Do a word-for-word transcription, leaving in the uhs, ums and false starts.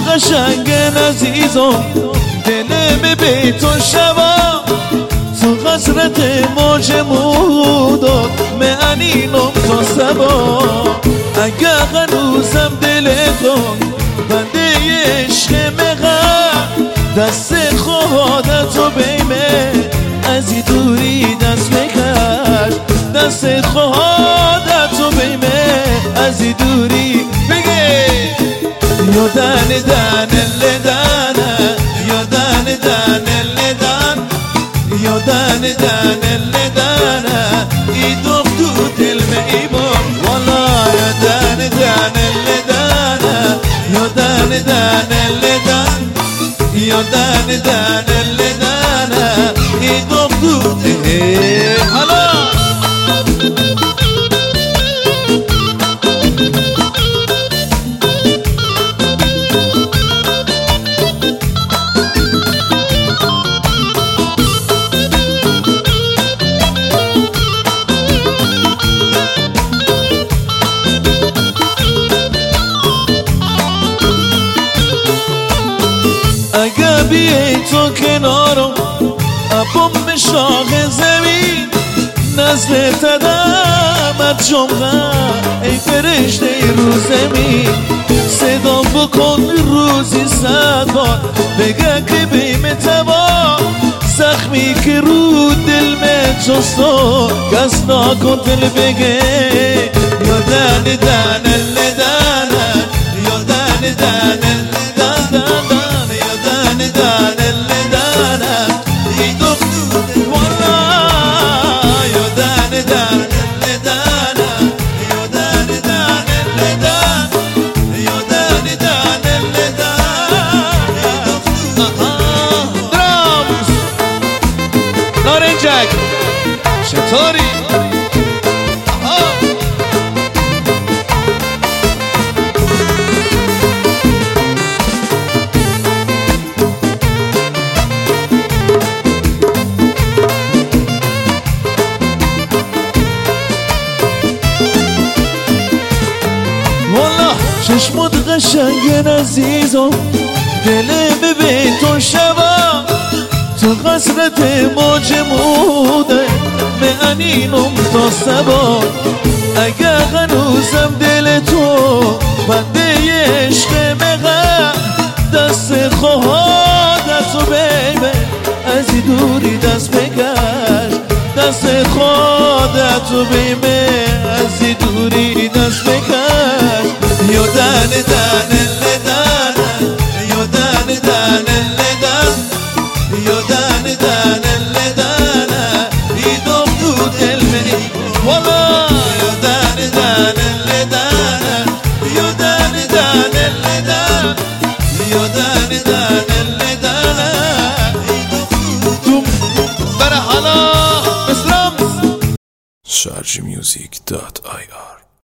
قشنگ عزیزم دلم به تو شبا تو قصرت موج موداد معنینم تا سبا اگه هنوزم دل تو بنده عشق مغم دست خودتو بیمه از این دوری دست بکش دست خودتو بیمه از این دوری بگه یادن دن لدن یادن دن لدن یادن دن لدن ای دختو دل میبام والا یادن دن لدن یادن دن لدن یادن دن لدن ای دختو دل حالا اگه بیای تو کنارم اپم شاخ زمین نزل تدامت جمعه ای فرشته رو زمین صدا بکن روزی صد بار بگه که بیم تبا زخمی که رو دل میں چستو کس ناکن دل بگه یادن دن لدن یادن دن لدن دان لدن ای دختو دل والا یادن دان لدن یادن دان لدن یادن دان لدن ای دختو درامز نارنجک چطوری چشمت قشنگ عزیزم دلم به تو شبا تو قصرت موج موده معنینم تا سبا اگه هنوزم دل تو بنده عشق مغم دست خودتو بیمه از این دوری دست بکش دست خودتو بیمه از این دوری دست بکش یادن دن لدن یادن دن لدن یادن دن لدن ای دختو دل منی والا یادن دن لدن یادن دن لدن یادن دن لدن ای دختو بره حالا بسرم شارژ میوزیک دات آی آر